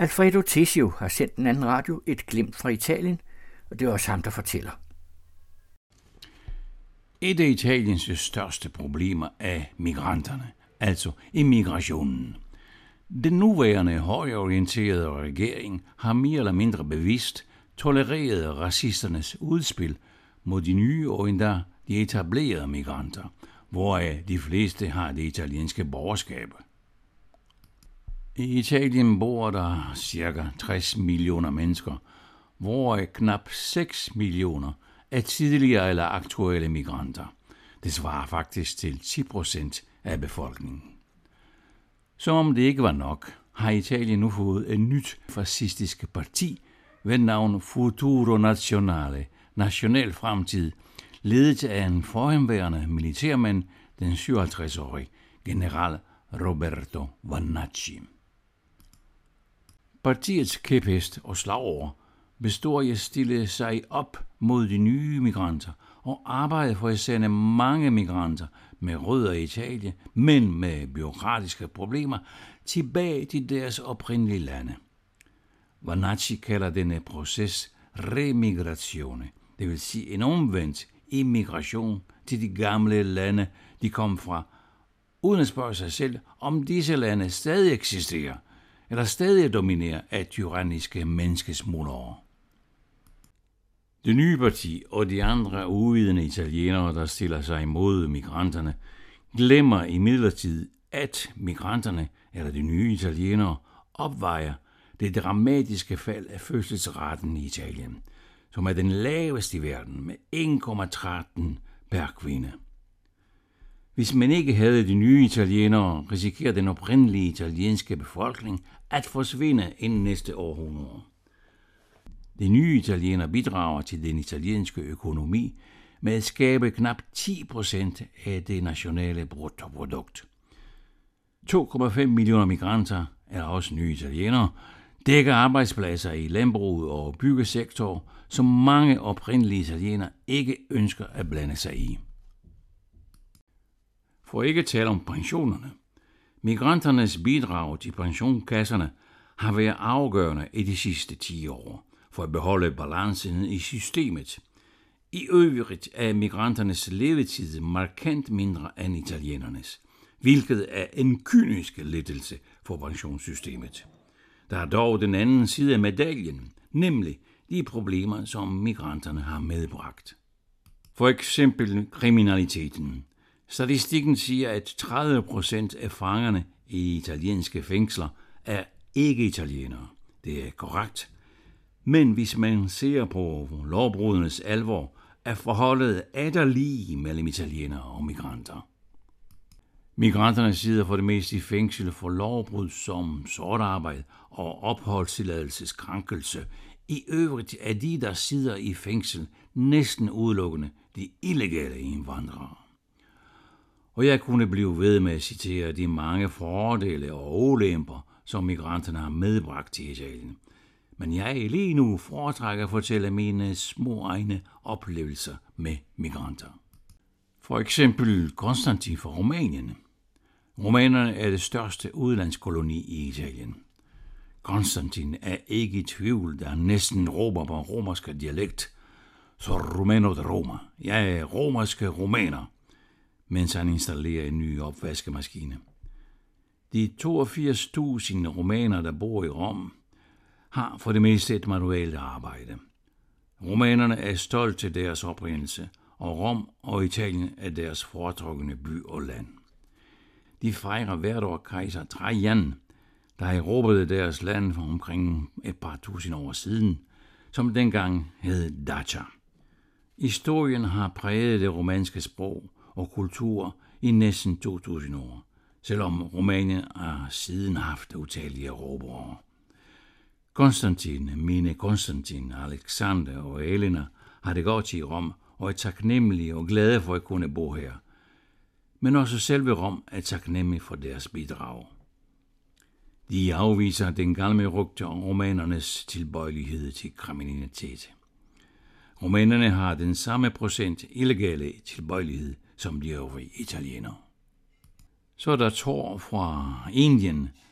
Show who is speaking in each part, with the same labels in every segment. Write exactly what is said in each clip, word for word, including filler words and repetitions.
Speaker 1: Alfredo Tessio har sendt den anden radio et glimt fra Italien, og det er også ham, der fortæller.
Speaker 2: Et af Italiens største problemer er migranterne, altså immigrationen. Den nuværende højorienterede regering har mere eller mindre bevidst tolereret racisternes udspil mod de nye og endda de etablerede migranter, hvoraf de fleste har det italienske borgerskab. I Italien bor der ca. tres millioner mennesker, hvoraf knap seks millioner er tidligere eller aktuelle migranter. Det svarer faktisk til ti procent af befolkningen. Som om det ikke var nok, har Italien nu fået et nyt fascistisk parti ved navn Futuro Nazionale, National Fremtid, ledet af en forhenværende militærmand, den syvoghalvtreds-årige general Roberto Vannacci. Partiets kæphest og slagord består i at stille sig op mod de nye migranter og arbejde for at sende mange migranter med rødder i Italien, men med bureaukratiske problemer, tilbage til deres oprindelige lande. Vannacci kalder denne proces remigrazione, det vil sige en omvendt immigration til de gamle lande, de kom fra, uden at spørge sig selv, om disse lande stadig eksisterer, eller stadig dominerer af tyranniske menneskesmuglere. Det nye parti og de andre uvidende italienere, der stiller sig imod migranterne, glemmer imidlertid, at migranterne, eller de nye italienere, opvejer det dramatiske fald af fødselsraten i Italien, som er den laveste i verden med en komma tretten per kvinde. Hvis man ikke havde de nye italienere, risikerer den oprindelige italienske befolkning at forsvinde inden næste århundrede. De nye italienere bidrager til den italienske økonomi med at skabe knap ti procent af det nationale bruttoprodukt. to komma fem millioner migranter er også nye italienere, dækker arbejdspladser i landbruget og byggesektor, som mange oprindelige italienere ikke ønsker at blande sig i. For ikke at tale om pensionerne. Migranternes bidrag til pensionskasserne har været afgørende i de sidste ti år for at beholde balancen i systemet. I øvrigt er migranternes levetid markant mindre end italienernes, hvilket er en kynisk lettelse for pensionssystemet. Der er dog den anden side af medaljen, nemlig de problemer, som migranterne har medbragt. For eksempel kriminaliteten. Statistikken siger, at tredive procent af fangerne i italienske fængsler er ikke italienere. Det er korrekt. Men hvis man ser på lovbrudenes alvor, er forholdet atter lige mellem italienere og migranter. Migranterne sidder for det meste i fængsel for lovbrud som sort arbejde og opholdstilladelseskrænkelse. I øvrigt er de, der sidder i fængsel, næsten udelukkende de illegale indvandrere. Og jeg kunne blive ved med at citere de mange fordele og ulemper, som migranterne har medbragt til Italien. Men jeg lige nu foretrækker at fortælle mine små egne oplevelser med migranter. For eksempel Konstantin fra Rumænien. Rumænerne er det største udlandskoloni i Italien. Konstantin er ikke i tvivl, der næsten råber på romersk dialekt. Så Rumeno de Roma. Jeg er romerske rumæner, mens han installerer en ny opvaskemaskine. De toogfirs tusind rumænere, der bor i Rom, har for det meste et manuelt arbejde. Rumænerne er stolte til deres oprindelse, og Rom og Italien er deres foretrukne by og land. De fejrer hvert år kejser Trajan, der erobrede deres land for omkring et par tusind år siden, som dengang hed Dacia. Historien har præget det romanske sprog og kultur i næsten to tusind år, selvom Rumænien har siden haft utallige erobrere. Konstantin, mine Konstantin, Alexander og Elena har det godt i Rom og er taknemmelige og glade for at kunne bo her. Men også selve Rom er taknemmelig for deres bidrag. De afviser den gamle rygte om rumænernes tilbøjelighed til kriminalitet. Rumænerne har den samme procent illegale tilbøjelighed som de øvrige italienere. Så er der Thor fra Indien,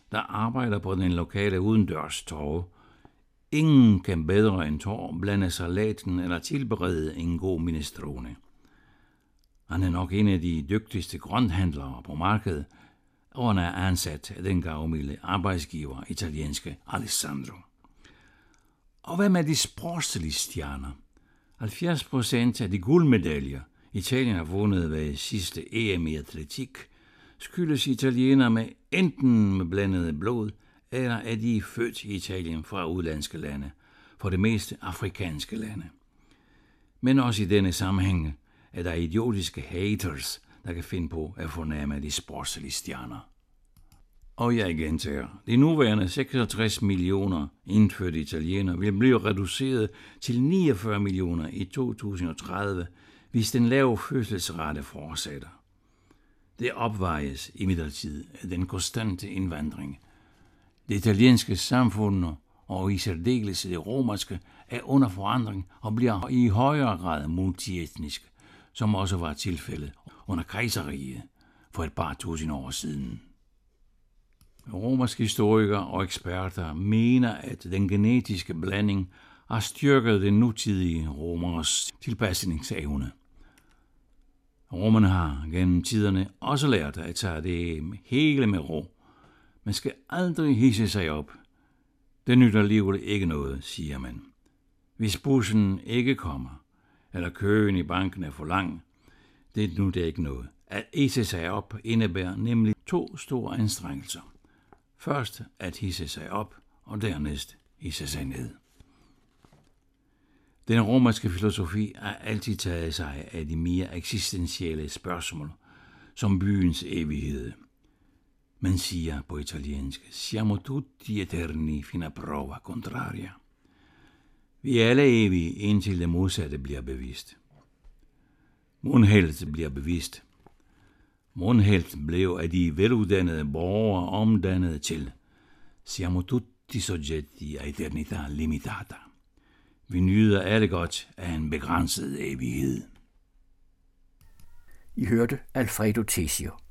Speaker 2: der arbejder på den lokale udendørstorv. Ingen kan bedre end Thor blande salaten eller tilberede en god minestrone. Han er nok en af de dygtigste grønthandlere på markedet, og han er ansat af den gavmilde arbejdsgiver, italienske Alessandro. Og hvad med de sportslige stjerner? halvfjerds procent af de guldmedaljer, Italien har vundet ved sidste E M i atletik, skyldes italienere med enten med blandet blod, eller er de født i Italien fra udlandske lande, for det meste afrikanske lande. Men også i denne sammenhæng er der idiotiske haters, der kan finde på at fornærme de sportslige stjerner. Og jeg gentager, de nuværende seksogtres millioner indfødte italienere vil blive reduceret til niogfyrre millioner i to tusind og tredive, hvis den lave fødselsrate fortsætter. Det opvejes imidlertid af den konstante indvandring. Det italienske samfund, og i særdeleshed det romerske, er under forandring og bliver i højere grad multietnisk, som også var tilfældet under kejserriget for et par tusind år siden. Romerske historikere og eksperter mener, at den genetiske blanding har styrket den nutidige romers tilpasningsevne. Romerne har gennem tiderne også lært at tage det hele med ro. Man skal aldrig hisse sig op. Det nytter alligevel ikke noget, siger man. Hvis bussen ikke kommer, eller køen i banken er for lang, det nu det ikke noget. At hisse sig op indebærer nemlig to store anstrengelser. Først at hisse sig op, og dernæst hisse sig ned. Den romerske filosofi har altid taget sig af de mere eksistentielle spørgsmål, som byens evighed. Man siger på italiensk, siamo tutti eterni fino a prova contraria. Vi er alle evige, indtil det modsatte bliver bevist. Mundheld bliver bevist. Mundheld blev af de veluddannede borgere omdannet til siamo tutti soggetti a eternità limitata. Vi nyder alle godt af en begrænset evighed.
Speaker 1: I hørte Alfredo Tessio.